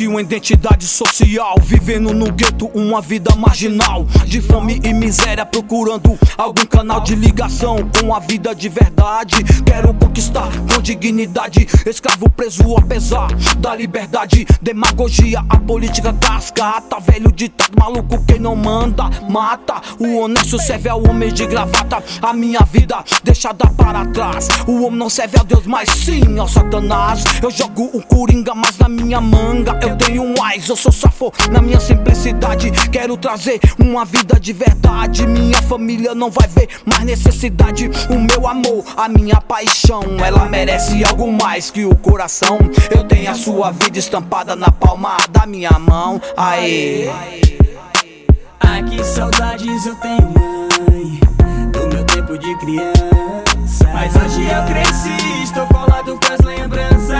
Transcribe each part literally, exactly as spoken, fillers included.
que uma identidade social, vivendo no gueto uma vida marginal, de fome e miséria, procurando algum canal de ligação com a vida de verdade. Quero conquistar com dignidade, escravo preso apesar da liberdade. Demagogia, a política cascata, velho ditado maluco, quem não manda mata. O honesto serve ao homem de gravata, a minha vida deixada para trás. O homem não serve a Deus, mas sim ao Satanás. Eu jogo um coringa, mas na minha manga eu tenho um ais, eu sou safo na minha simplicidade. Quero trazer uma vida de verdade, minha família não vai ver mais necessidade. O meu amor, a minha paixão, ela merece algo mais que o coração. Eu tenho a sua vida estampada na palma da minha mão. Aê. Ai, que saudades eu tenho, mãe, do meu tempo de criança. Mas hoje eu cresci, estou colado com as lembranças.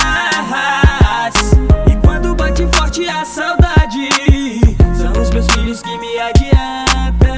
E quando bate forte a saudade, são os meus filhos que me adiantam.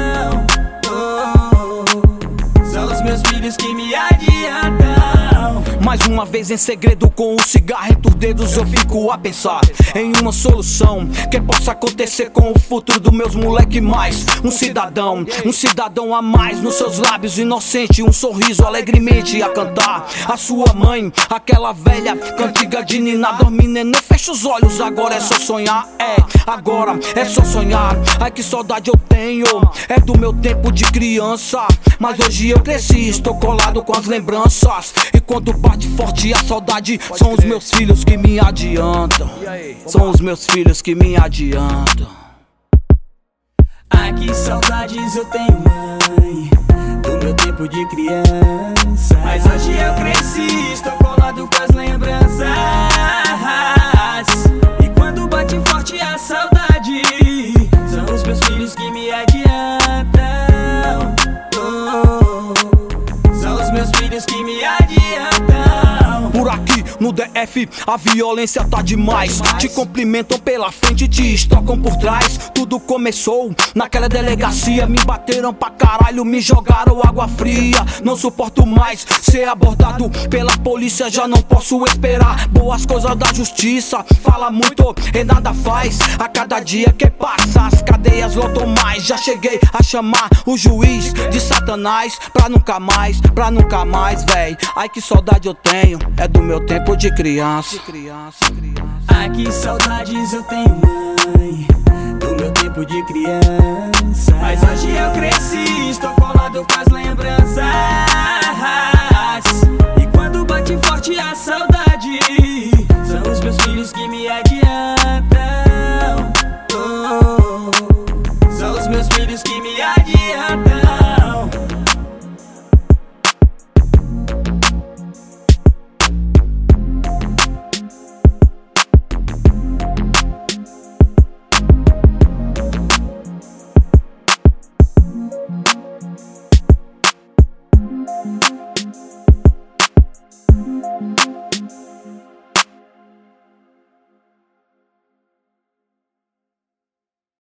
Oh, são os meus filhos que me adiantam. Mais uma vez em segredo com o cigarro entre os dedos, eu fico a pensar em uma solução que possa acontecer com o futuro dos meus moleque. Mais um cidadão, um cidadão a mais nos seus lábios inocente, um sorriso alegremente a cantar. A sua mãe, aquela velha cantiga de ninar, dorme neném, fecha os olhos, agora é só sonhar. É, agora é só sonhar. Ai, que saudade eu tenho, é do meu tempo de criança. Mas hoje eu cresci, estou colado com as lembranças. E quando bate forte a saudade, são os meus filhos que me adiantam. São os meus filhos que me adiantam. Ai, que saudades eu tenho, mãe, do meu tempo de criança. Mas hoje eu cresci, estou colado com as lembranças. E quando bate forte a saudade, são os meus filhos que me adiantam. Oh, são os meus filhos que me adiantam. Por aqui no D F a violência tá demais. Te cumprimentam pela frente e te estocam por trás. Tudo começou naquela delegacia, me bateram pra caralho, me jogaram água fria. Não suporto mais ser abordado pela polícia, já não posso esperar boas coisas da justiça. Fala muito e nada faz, a cada dia que passa as cadeias lotam mais. Já cheguei a chamar o juiz de Satanás, pra nunca mais, pra nunca mais, véi. Ai, que saudade eu tenho, é do meu tempo de criança. Ai, que saudades eu tenho, mãe, do meu tempo de criança. Mas hoje eu cresci, estou colado com as lembranças. E quando bate forte a saudade, são os meus filhos que me adiantam.